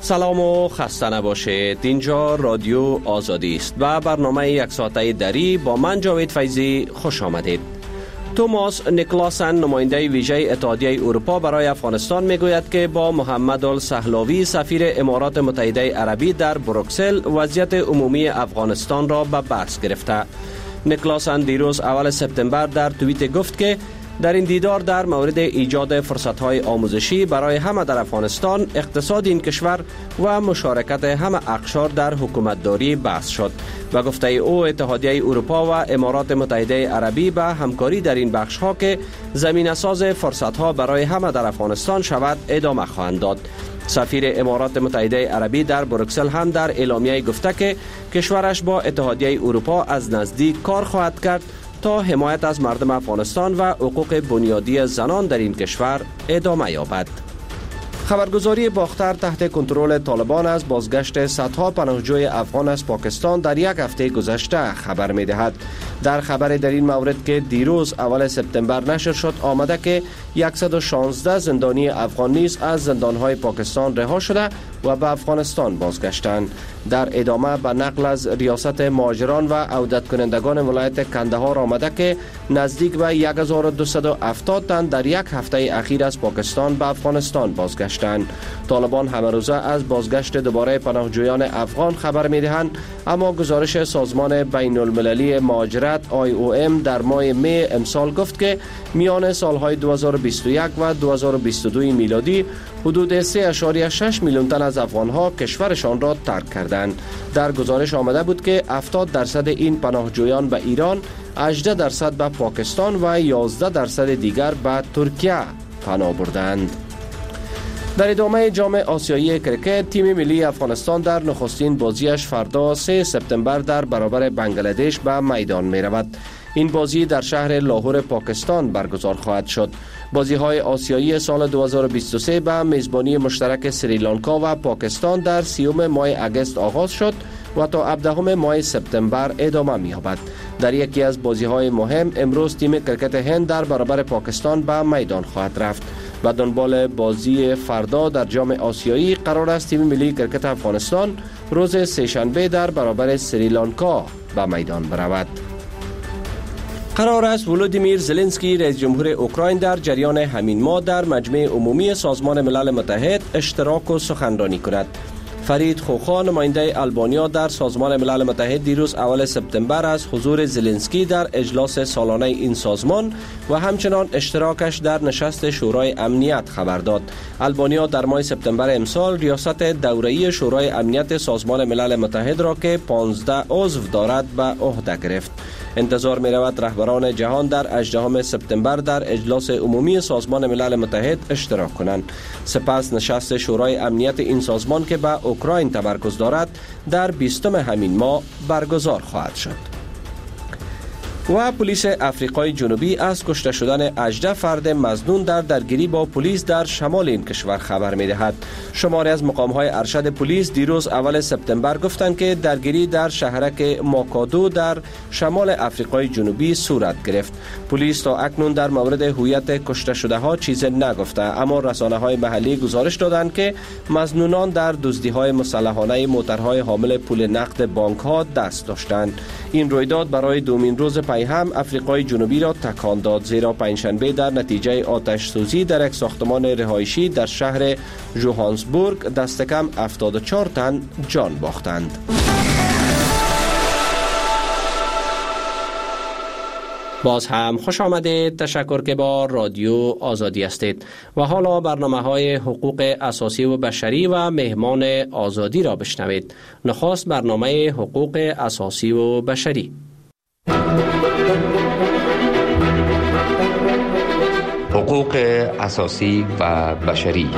سلام و خسته نباشید. اینجا رادیو آزادی است و برنامه یک ساعته دری با من جاوید فیضی خوش آمدید. توماس نیکلاسن نماینده ویژه اتحادیه اروپا برای افغانستان میگوید که با محمد السهلاوی سفیر امارات متحده عربی در بروکسل وضعیت عمومی افغانستان را به بحث گرفته. نیکلاسن دیروز اول سپتامبر در توییت گفت که در این دیدار در مورد ایجاد فرصت‌های آموزشی برای همه در افغانستان، اقتصاد این کشور و مشارکت همه اقشار در حکومتداری بحث شد و گفته او اتحادیه اروپا و امارات متحده عربی به همکاری در این بخش‌ها که زمینه‌ساز فرصت‌ها برای همه در افغانستان شود ادامه خواهند داد. سفیر امارات متحده عربی در بروکسل هم در اعلامیه گفته که کشورش با اتحادیه اروپا از نزدیک کار خواهد کرد تا حمایت از مردم افغانستان و حقوق بنیادی زنان در این کشور ادامه یابد. خبرگزاری باختر تحت کنترل طالبان از بازگشت صدها پناهجوی افغان از پاکستان در یک هفته گذشته خبر می دهد. در خبر در این مورد که دیروز اول سپتامبر نشر شد آمده که 116 زندانی افغان نیز از زندانهای پاکستان رها شده و به افغانستان بازگشتند. در ادامه به نقل از ریاست مهاجران و عودت کنندگان ولایت کندهار آمده که نزدیک به 1270 تن در یک هفته اخیر از پاکستان به افغانستان بازگشتند. طالبان همه روزه از بازگشت دوباره پناهجویان افغان خبر می‌دهند، اما گزارش سازمان بین المللی مهاجرت IOM در ماه می امسال گفت که میان سالهای 2021 و 2022 میلادی حدود 3.6 میلیون تن از افغانها کشورشان را ترک کردند. در گزارش آمده بود که 70% این پناهجویان به ایران، 18% به پاکستان و 11% دیگر به ترکیه پناه بردند. در ادامه جام آسیایی کرکت، تیم ملی افغانستان در نخستین بازیش فردا 3 سپتامبر در برابر بنگلادش به میدان می رود. این بازی در شهر لاهور پاکستان برگزار خواهد شد. بازی‌های آسیایی سال 2023 به میزبانی مشترک سریلانکا و پاکستان در 30 ماه اگست آغاز شد و تا 17 ماه سپتامبر ادامه می‌یابد. در یکی از بازی‌های مهم امروز تیم کرکت هند در برابر پاکستان به میدان خواهد رفت. و دنبال بازی فردا در جام آسیایی قرار است تیم ملی کرکت افغانستان روز سه‌شنبه در برابر سریلانکا به میدان برود. قرار است ولودیمیر زلنسکی رئیس جمهور اوکراین در جریان همین ماه در مجمع عمومی سازمان ملل متحد اشتراک و سخنرانی کند. فرید خوخا نماینده آلبانیا در سازمان ملل متحد دیروز اول سپتامبر از حضور زلنسکی در اجلاس سالانه این سازمان و همچنان اشتراکش در نشست شورای امنیت خبر داد. آلبانیا در ماه سپتامبر امسال ریاست دوره‌ای شورای امنیت سازمان ملل متحد را که 15 عضو دارد به عهده گرفت. انتظار می رود رهبران جهان در 18 سپتامبر در اجلاس عمومی سازمان ملل متحد اشتراک کنند. سپس نشست شورای امنیت این سازمان که به اوکراین تمرکز دارد در 20 همین ماه برگزار خواهد شد. و پلیس افریقای جنوبی از کشته شدن 18 فرد مظنون در درگیری با پلیس در شمال این کشور خبر می دهد. شماری از مقام‌های ارشد پلیس دیروز اول سپتامبر گفتند که درگیری در شهرک ماکادو در شمال افریقای جنوبی صورت گرفت. پلیس تا اکنون در مورد هویت کشته شده ها چیزی نگفته، اما رسانه‌های محلی گزارش دادند که مظنونان در دزدی‌های مسلحانه موترهای حامل پول نقد بانک‌ها دست داشتند. این رویداد برای دومین روز هم افریقای جنوبی را تکان داد، زیرا پنجشنبه در نتیجه آتش سوزی در یک ساختمان رهایشی در شهر جوهانسبورگ دست کم 74 تن جان باختند. باز هم خوش آمدید. تشکر که با رادیو آزادی هستید و حالا برنامه‌های حقوق اساسی و بشری و مهمان آزادی را بشنوید. نخست برنامه حقوق اساسی و بشری. حقوق اساسی و بشری.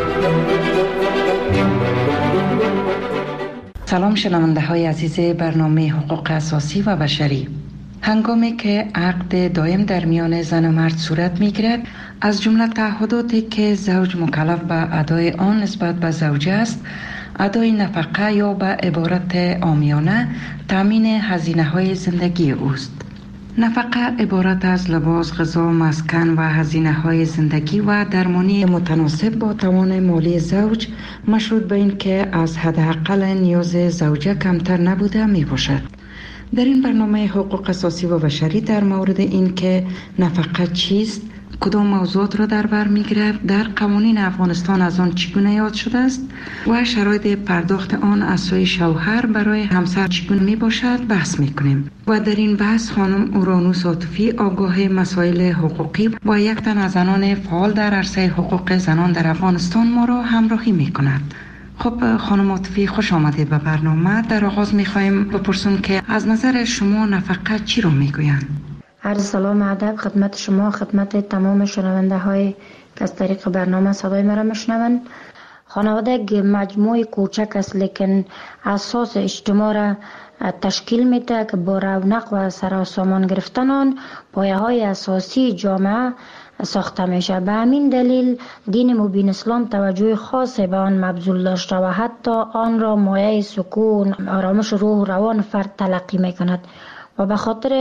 سلام شنونده های عزیز برنامه حقوق اساسی و بشری. هنگامی که عقد دائم در میان زن و مرد صورت می گیرد، از جمله تعهداتی که زوج مکلف به ادای آن نسبت به زوجه است، ادای نفقه یا به عبارت عامیانه تامین هزینه های زندگی اوست. نفقه عبارت از لباس، غذا، مسکن و هزینه‌های زندگی و درمانی متناسب با توان مالی زوج مشروط به این که از حداقل نیاز زوجه کمتر نبوده می باشد. در این برنامه حقوق اساسی و بشری در مورد این که نفقه چیست، کدام موضوعات را در بر می‌گیرد، در قوانین افغانستان از آن چگونه یاد شده است و شرایط پرداخت آن از سوی شوهر برای همسر چگونه میباشد بحث میکنیم. و در این بحث خانم اورانوس عاطفی، آگاه مسائل حقوقی و یک تن از زنان فعال در عرصه حقوق زنان در افغانستان ما را همراهی میکند. خب خانم عاطفی، خوش آمدید به برنامه. در آغاز میخوایم بپرسیم که از نظر شما نفقه چی را میگویند؟ عرض سلام ادب خدمت شما، خدمت تمام شنونده های که از طریق برنامه صدای مرا میشنوند. خانواده یک مجموعه کوچک است لیکن اساس اجتماع را تشکیل میده که با رونق و سراسامان گرفتن آن پایه های اساسی جامعه ساخته میشه. به همین دلیل دین مبین اسلام توجه خاصی به آن مبذول داشته و حتی آن را مایه سکون، آرامش روح و روان فرد تلقی میکند و به خاطر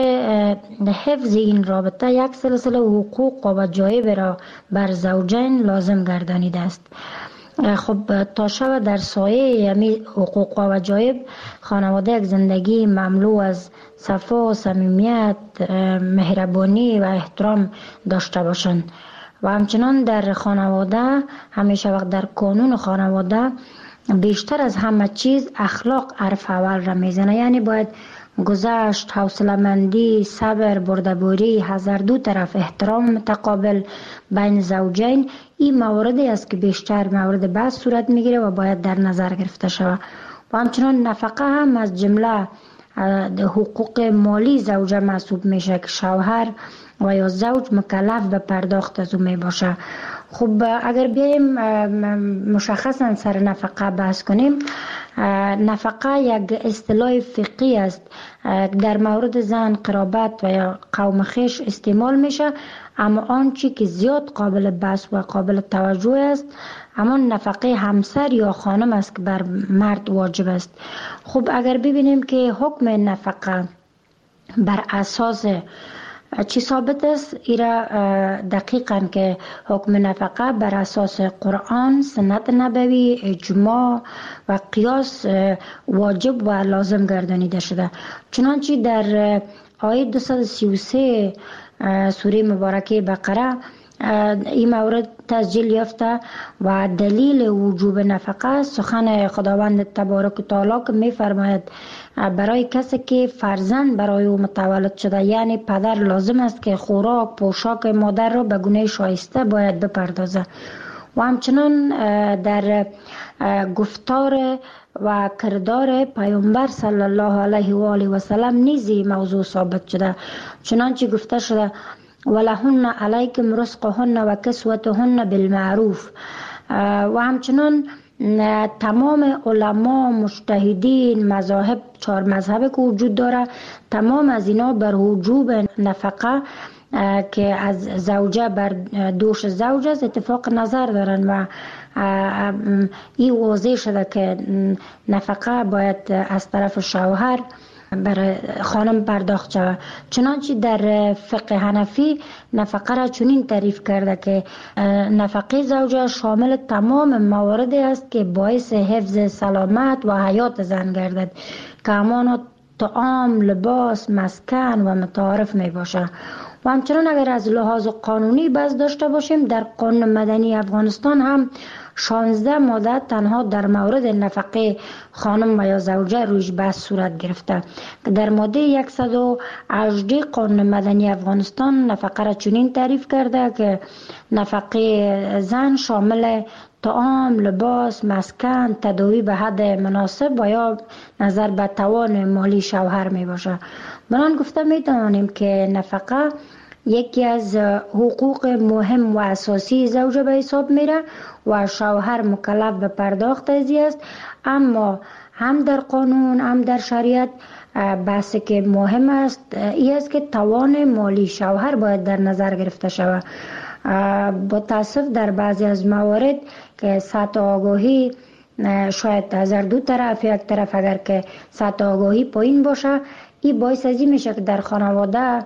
حفظ این رابطه یک سلسله حقوق و وجایب را بر زوجین لازم گردانیده است. خب تا شب در سایه یمی حقوق و وجایب خانواده یک زندگی مملو از صفا، صمیمیت، مهربانی و احترام داشته باشند و همچنان در خانواده همیشه وقت در قانون خانواده بیشتر از همه چیز اخلاق حرف اول را میزنه. یعنی باید گذشت، حوصله‌مندی، صبر، بردباری، هر دو طرف احترام متقابل بین زوجین این مواردی است که بیشتر مورد بحث صورت میگیره و باید در نظر گرفته شود. و همچنان نفقه هم از جمله حقوق مالی زوجه محسوب میشه که شوهر و یا زوج مکلف به پرداخت از اون می باشه. خب اگر بیایم مشخصا سر نفقه بحث کنیم، نفقه یک اصطلاح فقهی است در مورد زن، قرابت و یا قوم خویش استعمال میشه، اما آنچه که زیاد قابل بحث و قابل توجه است همان نفقه همسر یا خانم است که بر مرد واجب است. خب اگر ببینیم که حکم نفقه بر اساس چی ثابت است، ایرا دقیقاً که حکم نفقه بر اساس قرآن، سنت نبوی، اجماع و قیاس واجب و لازم گردانیده شده. چنانچه در آیه 233 سوره مبارکه بقره این مورد تسجیل یافته و دلیل وجوب نفقه سخن خداوند تبارک و تعالی که می فرماید برای کسی که فرزند برای او متولد شده، یعنی پدر لازم است که خوراک، پوشاک مادر را به گونه شایسته باید بپردازه. و همچنان در گفتار و کردار پیامبر صلی الله علیه و آله و سلم نیزی موضوع ثابت شده. چنانچه گفته شده ولهن علیکم رزقهن و کسوتهن بالمعروف. و همچنان تمام علما، مجتهدین، مذاهب، 4 مذهب که وجود داره، تمام از اینا بر وجوب نفقه که از زوجه بر دوش زوج است اتفاق نظر دارن و این واضح شده که نفقه باید از طرف شوهر برای خانم پرداخت شود. چنانچه در فقه حنفی نفقه را چنین تعریف کرده که نفقه زوجه شامل تمام مواردی است که باعث حفظ سلامت و حیات زن گردد که همان طعام، لباس، مسکن و متعارف می باشه. و همچنان اگر از لحاظ قانونی بحث داشته باشیم، در قانون مدنی افغانستان هم 16 ماده تنها در مورد نفقه خانم و یا زوجه رویش بحث صورت گرفته که در ماده 118 قانون مدنی افغانستان نفقه را چنین تعریف کرده که نفقه زن شامل طعام، لباس، مسکن، تداوی به حد مناسب و یا نظر به توان مالی شوهر می باشه. بنان گفته می توانیم که نفقه یکی از حقوق مهم و اساسی زوجه به حساب میره و شوهر مکلف به پرداخت ازی است. اما هم در قانون هم در شریعت بحثی که مهم است این است که توان مالی شوهر باید در نظر گرفته شود. با تاسف در بعضی از موارد که سطح آگاهی شاید از دو طرف، یک طرف اگر که سطح آگاهی پایین باشه این باعث ازی میشه که در خانواده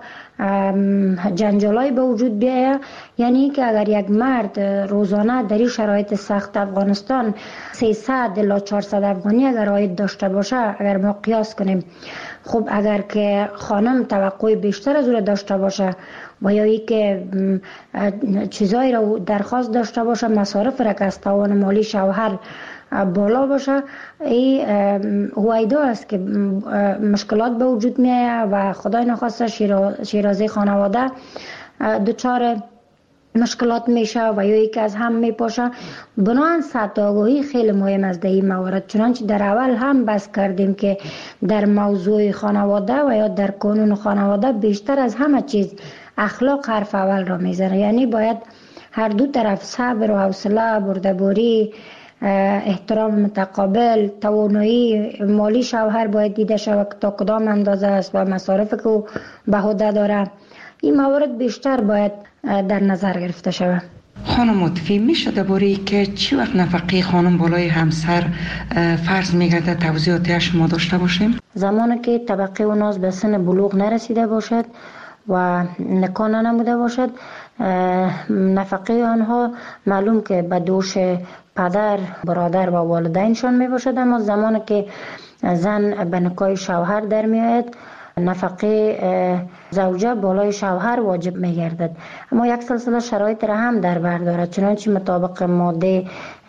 جنجالای به وجود بیاید. یعنی که اگر یک مرد روزانه در این شرایط سخت افغانستان 300 الی 400 افغانی اگر عاید داشته باشه، اگر ما قیاس کنیم، خب اگر که خانم توقع بیشتر از او داشته باشه و یا ای که چیزایی را درخواست داشته باشه، مصارف را که از توان مالی شوهر بالا باشه، این هویدا است که مشکلات به وجود میاد و خدای نخواسته شیرازه خانواده دچار مشکلات میشه و یا یکی از هم میپاشه. بنابراین سطح آگاهی خیلی مهم است در این موارد. چنانچه در اول هم بحث کردیم که در موضوع خانواده و یا در قانون خانواده بیشتر از همه چیز اخلاق حرف اول را میزنه. یعنی باید هر دو طرف صبر و حوصله، بردباری، احترام متقابل، توانایی مالی شوهر باید دیده شود تا کدام اندازه است و مصارف که او به عهده داره. این موارد بیشتر باید در نظر گرفته شود. خانم مطفی، میشه درباره که چی وقت نفقه خانم بالای همسر فرض میگرده توضیحاتی شما داشته باشیم؟ زمانی که طبقه و ناز به سن بلوغ نرسیده باشد و نکاح نموده باشد، نفقه آنها معلوم که به دوش پدر، برادر و والدینشان می باشد، اما زمانی که زن به نکاح شوهر در می آید، نفقه زوجه بالای شوهر واجب می گردد. اما یک سلسله شرایط را هم در بر دارد. چنانچه مطابق ماده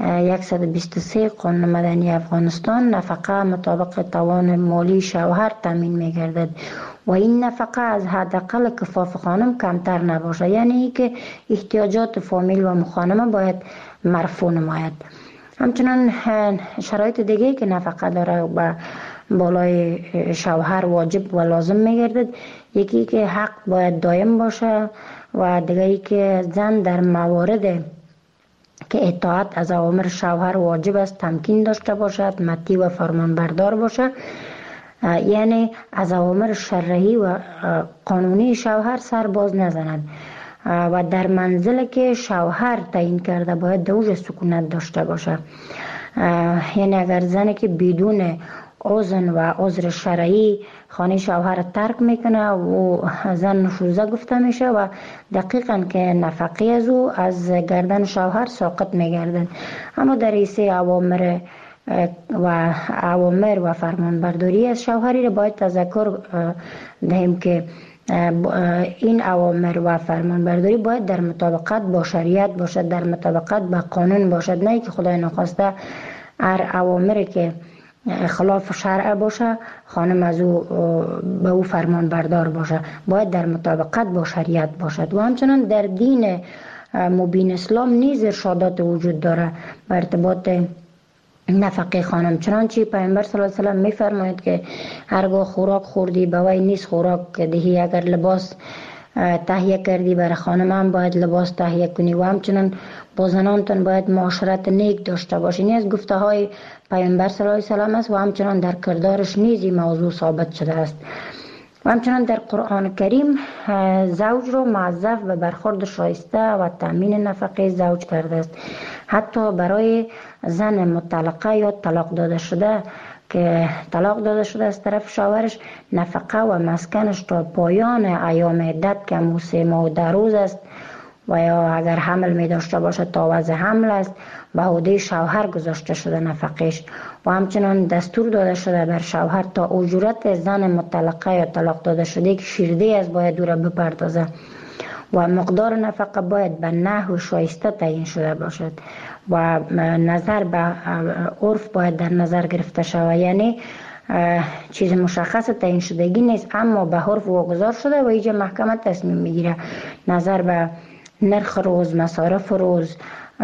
123 قانون مدنی افغانستان، نفقه مطابق توان مالی شوهر تامین می گردد و این نفقه از حداقل کفاف خانم کمتر نباشه. یعنی که احتیاجات فامیل و مخانمه باید مرفوع نماید. همچنان شرایط دیگه که نفقه داره و بالای شوهر واجب و لازم میگردد، یکی که حق باید دائم باشه و دیگری که زن در موارد که اطاعت از اوامر شوهر واجب است تمکین داشته باشد، مطیع و فرمانبردار باشه. یعنی از اوامر شرعی و قانونی شوهر سر باز نزند و در منزل که شوهر تعیین کرده باید دوج سکونت داشته باشه. یعنی اگر زنی که بدون اذن و عذر شرعی خانه شوهر ترک میکنه و زن نشوزه گفته میشه و دقیقاً که نفقه از او از گردن شوهر ساقط میگردن. اما در ایسه اوامر و فرمانبرداری از شوهری را باید تذکر دهیم که این اوامر و فرمانبرداری باید در مطابقت با شریعت باشد، در مطابقت با قانون باشد، نه که خدای نخواسته هر اوامری که خلاف شرع باشه خانم از او به او فرمان بردار باشه. باید در مطابقت با شریعت باشد. و همچنان در دین مبین اسلام نیز ارشادات وجود داره به ارتباط نفقه خانم. چنانچه پیامبر صلی الله علیه و سلم میفرماید که هرگاه خوراک خوردی به وی نیست خوراک دهی، اگر لباس تهیه کردی برای خانم هم باید لباس تهیه کنی و همچنان با زنانتون باید معاشرت نیک داشته باشین. از گفته های پیامبر صلی الله علیه و سلم است و همچنان در کردارش نیز این موضوع ثابت شده است. و همچنان در قرآن کریم زوج را موظف به برخورد شایسته و تامین نفقه زوج کرده است. حتی برای زن مطلقه یا طلاق داده شده که طلاق داده شده از طرف شوهرش، نفقه و مسکنش تا پایان ایام عدت که 3 ماه و 10 روز است و یا اگر حمل می داشته باشه تا وضع حمل است به عهده شوهر گذاشته شده نفقش. و همچنان دستور داده شده بر شوهر تا اجورت زن مطلقه یا طلاق داده شده که شیرده از باید او را بپردازه و مقدار نفقه باید به نحو شایسته تعیین شده باشد و نظر به عرف باید در نظر گرفته شود. یعنی چیز مشخص تعیین شدگی نیست اما به عرف واگذار شده و اینجا محکمه تصمیم میگیره نظر به نرخ روز، مصارف روز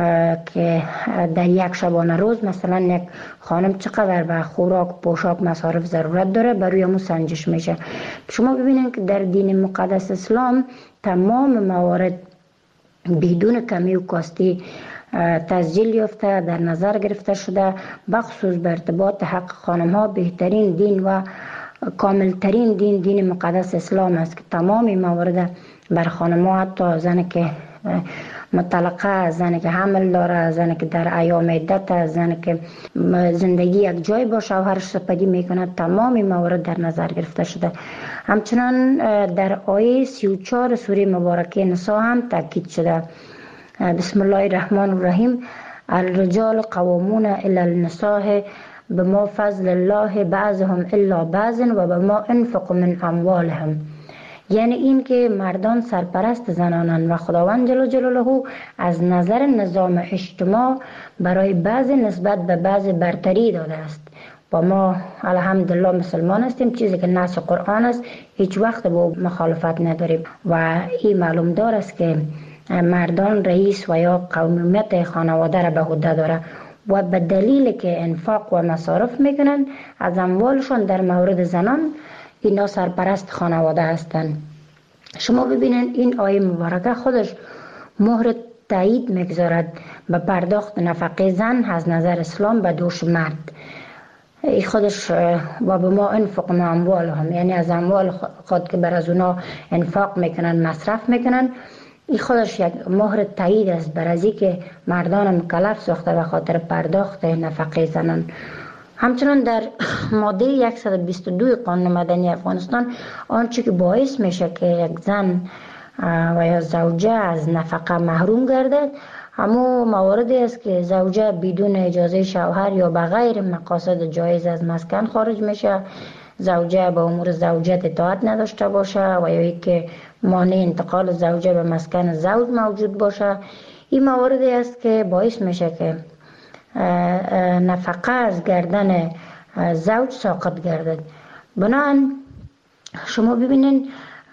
که در یک شبانه روز مثلا یک خانم چقدر به خوراک، پوشاک، مصارف ضرورت داره بروی همون سنجش میشه. شما ببینید که در دین مقدس اسلام تمام موارد بدون کمی و کاستی تسجیل یافته در نظر گرفته شده. بخصوص به ارتباط حق خانم ها بهترین دین و کاملترین دین مقدس اسلام است که تمام موارد بر خانم ها، حتی زن که مطلقه، زنی که حمل داره، زنی که در ایام عدت، زنی که زندگی یک جای با شوهرش سپری میکنه، تمام موارد در نظر گرفته شده. همچنان در آیه 34 سوره مبارکه نساء هم تاکید شده. بسم الله الرحمن الرحیم: الرجال قوامون علی النساء بما فضل الله بعضهم الا بعض و بما انفقوا من اموالهم. یعنی این که مردان سرپرست زنانند و خداوند جل جلاله از نظر نظام اجتماع برای بعضی نسبت به بعضی برتری داده است. و ما الحمدلله مسلمان هستیم، چیزی که نص قرآن است هیچ وقت با مخالفت نداریم و این معلوم دار است که مردان رئیس و یا قومیت خانواده را به عهده داره و به دلیل که انفاق و مصارف میکنن از اموالشون در مورد زنان اینا سرپرست خانواده هستند. شما ببینید این آیه مبارکه خودش مهر تایید میگذارد به پرداخت نفقه زن از نظر اسلام به دوش مرد. ای خودش و به ما انفقنا اموالهم، یعنی از اموال خود که بر از اونا انفاق میکنن مصرف میکنن، این خودش یک مهر تایید است بر ازی که مردان مکلف ساخته به خاطر پرداخت نفقه زنان. همچنان در ماده 122 قانون مدنی افغانستان آنچه که باعث میشه که یک زن و یا زوجه از نفقه محروم گردد همون مواردی است که زوجه بدون اجازه شوهر یا بغیر مقاصد جایز از مسکن خارج میشه، زوجه به امور زوجت اطاعت نداشته باشه و یا که مانع انتقال زوجه به مسکن زوج موجود باشه. این مواردی است که باعث میشه که نفقه از گردن زوج ساقط گردد. بنابراین شما ببینید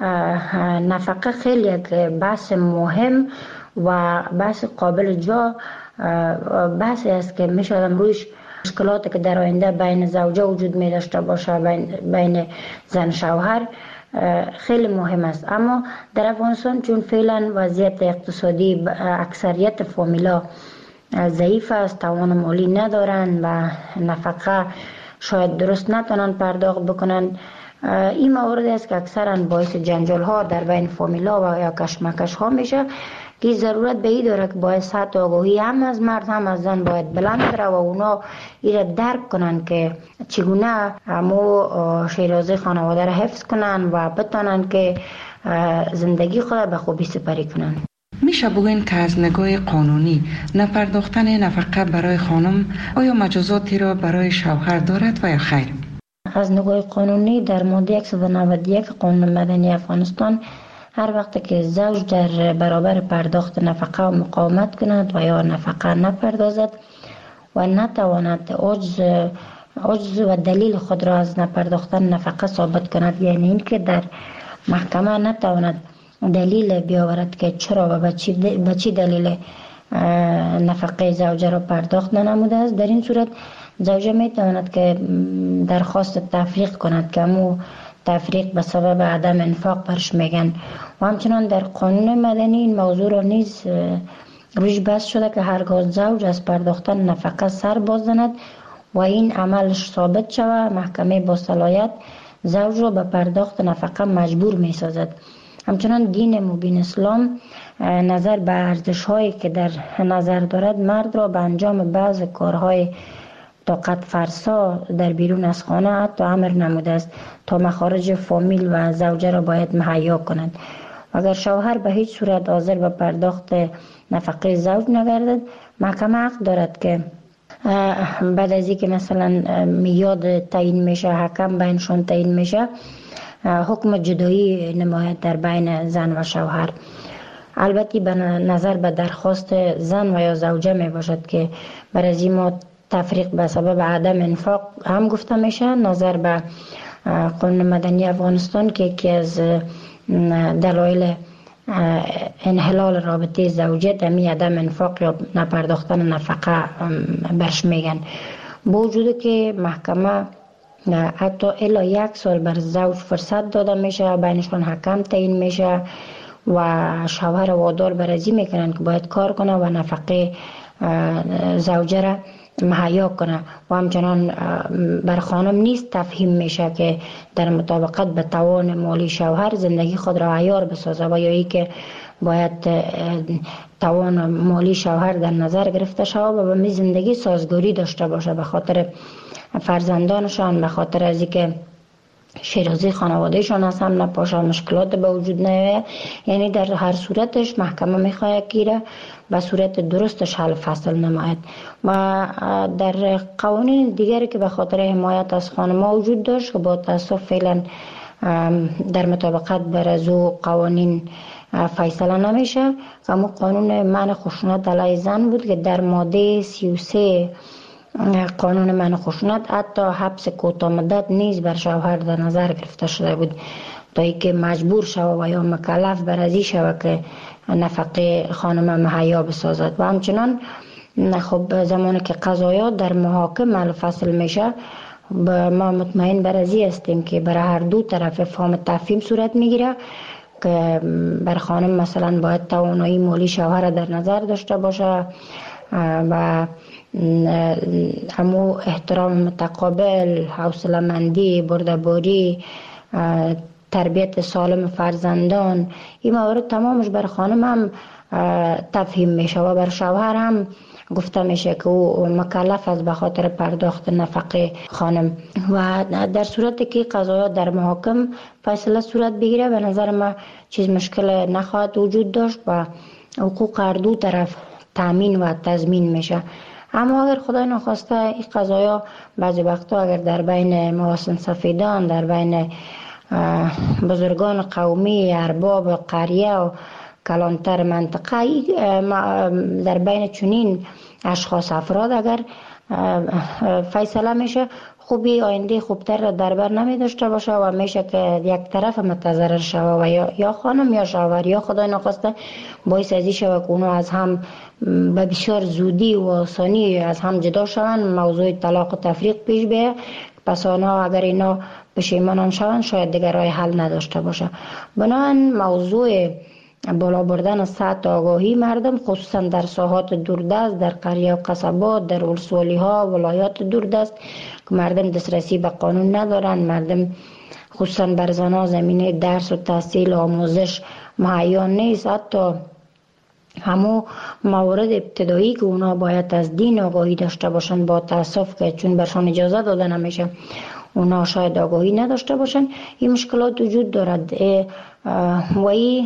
نفقه خیلی یک بحث مهم و بحث قابل جا بحثی است که میشه رویش مشکلاتی که در آینده بین زوجه وجود می داشته باشه، بین زن شوهر خیلی مهم است. اما در افغانستان چون فعلا وضعیت اقتصادی اکثریت فامیلا ضعیف است، توان مالی ندارن و نفقه شاید درست نتونن پرداخت بکنن، این موارد است که اکثرا باعث جنجال ها در بین فامیلا و یا کشمکش ها میشه که ضرورت به این داره که باید سطح آگاهی هم از مرد هم از زن باید بلند بره و اونا ایره درک کنن که چگونه همو شیرازه خانواده را حفظ کنن و بتونن که زندگی خود به خوبی سپری کنن. میشه بگوین که از نگاه قانونی نپرداختن نفقه برای خانم آیا مجازاتی را برای شوهر دارد و یا خیر؟ از نگاه قانونی در ماده 191 قانون مدنی افغانستان هر وقت که زوج در برابر پرداخت نفقه و مقاومت کند و یا نفقه نپردازد و نتواند عجز و دلیل خود را از نپرداختن نفقه ثابت کند، یعنی این که در محکمه نتواند دلیل بیاورد که چرا و به چی دلیل نفقه زوجه را پرداخت ننموده است، در این صورت زوجه می تواند که درخواست تفریق کند که همو تفریق به سبب عدم انفاق برش میگن. و همچنان در قانون مدنی این موضوع را نیز روش بحث شده که هرگاه زوج از پرداختن نفقه سر باز زند و این عملش ثابت شود، محکمه با صلاحیت زوج را به پرداخت نفقه مجبور می سازد. همچنان دین مبین اسلام نظر به ارزش هایی که در نظر دارد مرد را به انجام بعض کارهای طاقت فرسا در بیرون از خانه حتی امر نموده است تا مخارج فامیل و زوجه را باید مهیا کند. اگر شوهر به هیچ صورت حاضر به پرداخت نفقه زوج نگردد، محکمه حق دارد که بعد از اینکه مثلا میاد تعیین میشه، حکم بینشون تعیین میشه، حکم جدایی نماید در بین زن و شوهر. البته به نظر به درخواست زن و یا زوجه می باشد که برای ما تفریق به سبب عدم انفاق هم گفته میشه. نظر به قانون مدنی افغانستان که یکی از دلایل انحلال رابطه زوجیت همی عدم انفاق یا نپرداختن نفقه برش میگن. با وجود که محکمه حتی الا 1 سال بر زوج فرصت داده میشه، بینشون حکم تعیین میشه و شوهر وادار برازی میکنن که باید کار کنه و نفقه زوجه را مهیا کنه و همچنان بر خانم نیست تفهیم میشه که در مطابقت به توان مالی شوهر زندگی خود را عیار بسازه و یا ای که باید توان مالی شوهر در نظر گرفته شود و به می زندگی سازگاری داشته باشه به خاطر فرزندانشان، به خاطر از اینکه شیرازی خانوادهشان از هم نپاشه، مشکلات به وجود نیاید. یعنی در هر صورتش محکمه میخواهد که به صورت درستش حل فصل نماید. و در قوانین دیگری که به خاطر حمایت از خانم‌ها وجود داشت که با تاسف فعلا در مطابقت بر از قوانین فیصله نمیشه، اما قانون منع خشونت علیه زن بود که در ماده 33 قانون منع خشونت حتی حبس کوتاه مدت نیز بر شوهر در نظر گرفته شده بود تا اینکه مجبور شود و یا مکلف بر ازی شود که نفقه خانم مهیا بسازد. و همچنان خب زمانی که قضایا در محاکم حل فصل میشه، ما مطمئن بر ازی هستیم که برای هر دو طرف فهم تفهیم صورت میگیره که بر خانم مثلا باید توانایی مالی شوهر در نظر داشته باشه و همو احترام متقابل، حوصله مندی، بردباری، تربیت سالم فرزندان، این موارد تمامش بر خانم هم تفهیم میشه و بر شوهر هم گفته میشه که او مکلف است به خاطر پرداخت نفقه خانم. و در صورتی که قضایا در محاکم فیصله صورت بگیره به نظر ما چیز مشکل نخواهد وجود داشت و حقوق هر دو طرف تامین و تضمین میشه. اما اگر خدای نخواسته این قضایا بعضی وقتا اگر در بین محاسن سفیدان، در بین بزرگان قومی، ارباب قریه و کلانتر منطقه، در بین چنین اشخاص افراد اگر فیصله میشه، خوبی آینده خوبتر را در بر نمی داشته باشه و میشه که یک طرف متضرر شوه و یا خانم یا شوهر یا خدای نخواسته باعث ازی شوه که اونو از هم به بسیار زودی و آسانی از هم جدا شوند، موضوع طلاق و تفریق پیش بیه. پس آنها اگر اینا پشیمان شوند شاید دیگر راه حل نداشته باشه. بنابراین موضوع بالا بردن سطح آگاهی مردم خصوصا در ساحات دوردست، در قریه و قصبات، در ولسوالی ها، ولایات دوردست که مردم دسترسی به قانون ندارن، مردم خصوصا بر زنها زمینه درس و تحصیل و آموزش مهیا نیست. حتی همو موارد ابتدایی که اونا باید از دین آگاهی داشته باشن با تاسف که چون برشان اجازه داده نمیشه اونا شاید آگاهی نداشته باشن، این مشکلات وجود دارد و این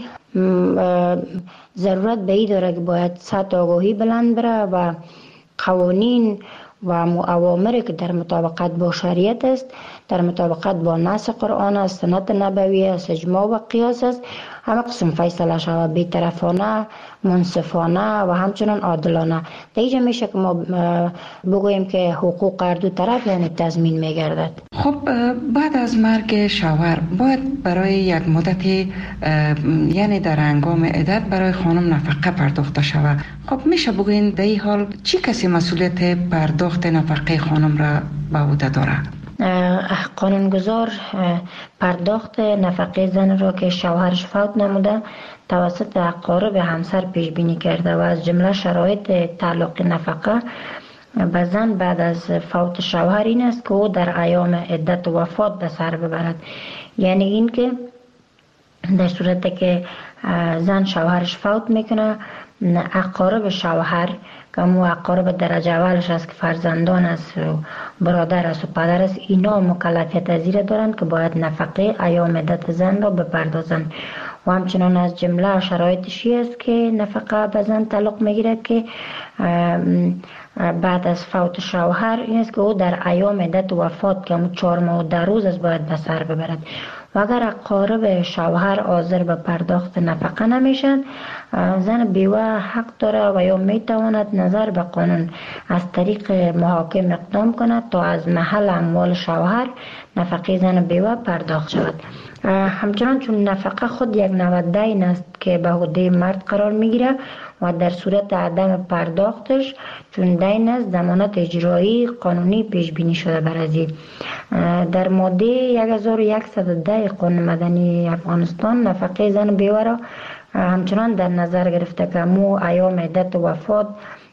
ضرورت به این داره که باید سطح آگاهی بلند بره و قوانین و اوامری که در مطابقت با شریعت است، در مطابقت با نص قرآن است، سنت نبوی است، اجماع و قیاس است، همه قسم فیصله شود، بی‌طرفانه، منصفانه و همچنان عادلانه. دیگه میشه که ما بگوییم که حقوق هر دو طرف یعنی تضمین میگردد. خب بعد از مرگ شوهر باید برای یک مدتی یعنی در هنگام عدت برای خانم نفقه پرداخته شود. خب میشه بگوین در این حال چی کسی مسئولیت پرداخت نفقه خانم را به عهده داره؟ قانونگذار پرداخت نفقه زن را که شوهرش فوت نموده توسط اقارب همسر پیش بینی کرده و از جمله شرایط تعلق نفقه به زن بعد از فوت شوهر این است که او در ایام عدت و وفات به سر ببرد. یعنی این که در صورتی که زن شوهرش فوت میکنه، اقارب شوهر که مو اقارب درجه اولش است که فرزندان است و برادر است و پدر است، اینا مکلفیت از این دارند که باید نفقه ایام عدت زن را بپردازند. و همچنان از جمله شرایطشی است که نفقه به زن تعلق میگیرد که بعد از فوت شوهر این است که او در ایام عدت وفات که 4 ماه و 10 روز است باید به سر ببرد. و اگر اقارب شوهر حاضر به پرداخت نفقه نمیشن، زن بیوه حق داره و یا میتواند نظر به قانون از طریق محاکم اقدام کند تا از محل اموال شوهر نفقه زن بیوه پرداخت شود. همچنان چون نفقه خود یک نوع دین است که به عهده مرد قرار میگیره و در صورت عدم پرداختش چون دین است ضمانت اجرایی قانونی پیش بینی شده بر ازی. در ماده 1110 قانون مدنی افغانستان نفقه زن بیوه را همچنان در نظر گرفته که مو ایام عدت و وفات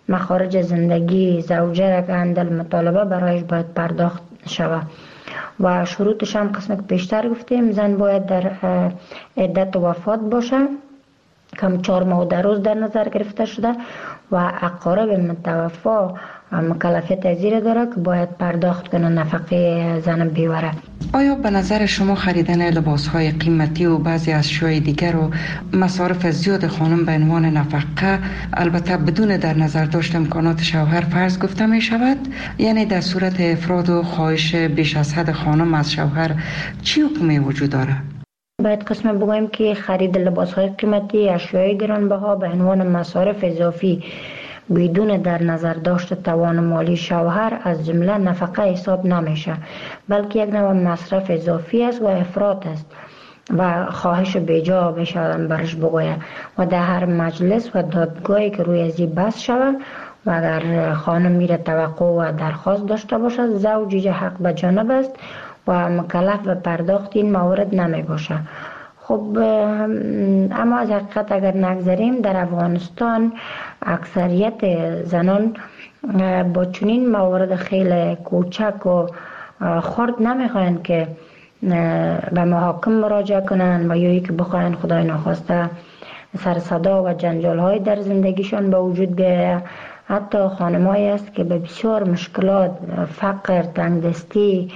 مخارج زندگی زوجه را که اندل مطالبه برایش باید پرداخت شود و شروطش هم قسم که پیشتر گفتیم زن باید در عدت وفات باشه کم 4 ماه و 10 روز در نظر گرفته شده و اقارب متوفا مکلفیت ازیر داره که باید پرداخت کنه نفقه زن بیوره. آیا به نظر شما خریدن لباسهای قیمتی و بعضی اشیاء دیگر و مصارف زیاد خانم به عنوان نفقه البته بدون در نظر داشت امکانات شوهر فرض گفته می شود؟ یعنی در صورت افراد و خواهش بیش از حد خانم از شوهر چی حکمی وجود داره؟ باید قسم بگویم که خرید لباسهای قیمتی اشیاء گرانبها به عنوان مصارف اضافی بدون در نظر داشت توان مالی شوهر از جمله نفقه حساب نمیشه، بلکه یک نوع مصرف اضافی است و افراط است و خواهش بیجا بشه برش بگوید و در هر مجلس و دادگاهی که روی ازی بحث شود و اگر خانم میره توقع و درخواست داشته باشد زوج حق به جانب است و مکلف به پرداخت این موارد نمی باشه. خب اما از حقیقت اگر نگذاریم در افغانستان اکثریت زنان با چنین موارد خیلی کوچک و خرد نمیخواین که به محاکم مراجعه کنن و یا که بخواین خدای نخواسته سر صدا و جنجال های در زندگیشان به وجود بیاید. حتی خانمایی است که به بسیار مشکلات فقر، تنگدستی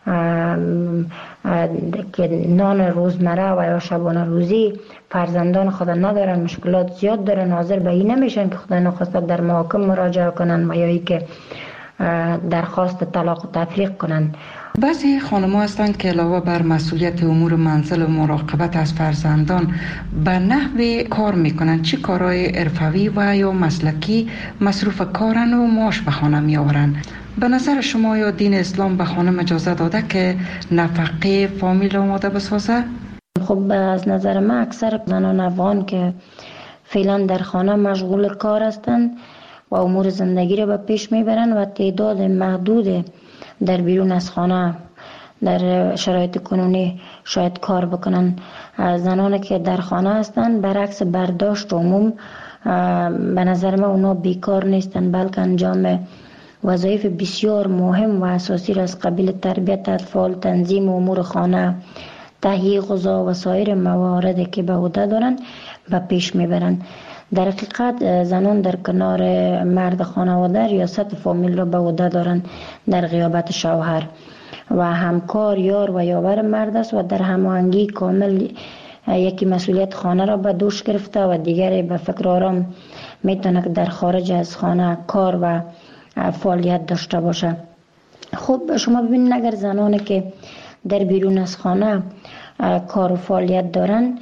که نان روزمره و یا شبانه روزی فرزندان خود ندارن، مشکلات زیاد دارن، حاضر به این نمیشن که خدا نخواسته در محاکم مراجعه کنن و یا ای که درخواست طلاق و تفریق کنن. بعضی خانم‌ها هستند که علاوه بر مسئولیت امور منزل و مراقبت از فرزندان به نحوی کار میکنن، چه کارهای حرفوی و یا مسلکی مصروف کارن و معاش به خانه میآورن. به نظر شما یا دین اسلام به خانم اجازه داده که نفقه فامیل آماده بسازه؟ خب از نظر من اکثر زنان افغان که فعلا در خانه مشغول کار هستند و امور زندگی را به پیش میبرن و تعداد محدود در بیرون از خانه در شرایط کنونی شاید کار بکنن. زنانی که در خانه هستند برعکس برداشت عموم به نظر من اونا بیکار نیستن، بلکه انجام وظایف بسیار مهم و اساسی را از قبیل تربیت اطفال، تنظیم امور خانه، تهیه غذا و سایر مواردی که به عهده دارند به پیش میبرند. در حقیقت زنان در کنار مرد خانواده ریاست فامیل را به عهده دارند در غیابت شوهر و همکار، یار و یاور مرد است و در هماهنگی کامل یکی مسئولیت خانه را به دوش گرفته و دیگری به فکر آرام میتونه که در خارج از خانه کار و فعالیت داشته باشه. خب شما ببینید اگر زنانی که در بیرون از خانه کار و فعالیت دارن،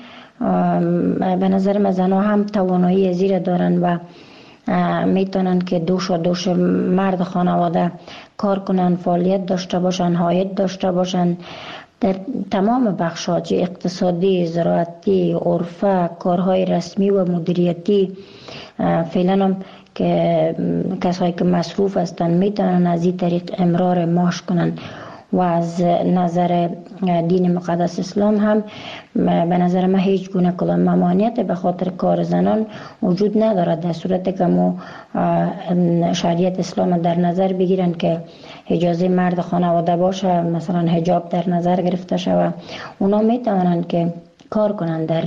به نظر من زنها هم توانایی زیر دارن و میتونن که دوش مرد خانواده کار کنن، فعالیت داشته باشن، عاید داشته باشن در تمام بخشات اقتصادی، زراعتی، عرفه، کارهای رسمی و مدیریتی. فعلا هم که کسایی که مصروف هستن میتونن از این طریق امرار معاش کنن و از نظر دین مقدس اسلام هم به نظر من هیچ گونه کدام ممانعت به خاطر کار زنان وجود ندارد، در صورتی که ما شریعت اسلام در نظر بگیرن که اجازه مرد خانواده باشه، مثلا حجاب در نظر گرفته شود، اونا میتونن که کار کنن. در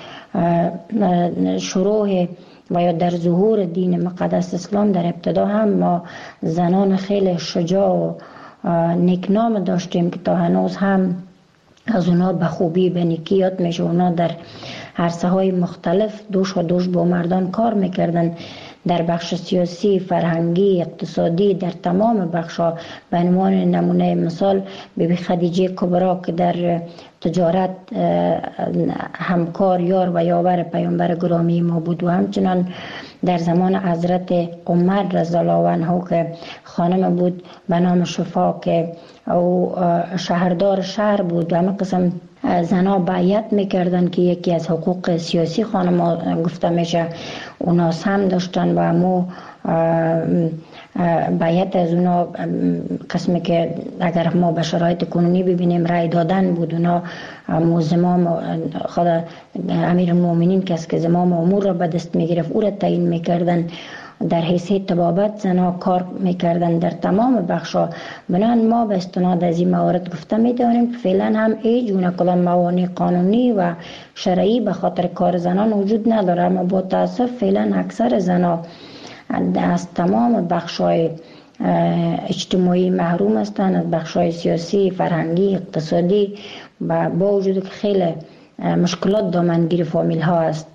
شروع و یا در ظهور دین مقدس اسلام در ابتدا هم ما زنان خیلی شجاع و نیکنام داشتیم که تا هنوز هم از اونا به خوبی به نیکی یاد میشه. اونا در عرصه های مختلف دوش با مردان کار میکردن، در بخش سیاسی، فرهنگی، اقتصادی، در تمام بخشا. به عنوان نمونه مثال بیبی خدیجه کبرا که در تجارت همکار، یار و یاور پیامبر گرامی ما بود و همچنان در زمان حضرت عمر رضی الله عنه که خانم بود به نام شفا که او شهردار شهر بود و همه قسم زنها بیعت میکردن که یکی از حقوق سیاسی خانم گفته میشه اونا هم داشتن و امو بیعت از اونا قسمی که اگر ما به شرایط کنونی ببینیم رای دادن بود. اونا زمام خود امیر المؤمنین کس که زمام امور را به دست میگرفت او را تعیین میکردن در حیثیت طبابت زنها کار میکردن در تمام بخشا. بنابراین ما به استناد از این موارد گفته میتونیم که فعلا هم هیچ گونه کدام موانع قانونی و شرعی به خاطر کار زنان وجود نداره، اما با تاسف فعلا اکثر زنها از تمام بخشای اجتماعی محروم هستند، از بخشای سیاسی، فرهنگی، اقتصادی، با وجود که خیلی مشکلات دامنگیر فامیل ها است.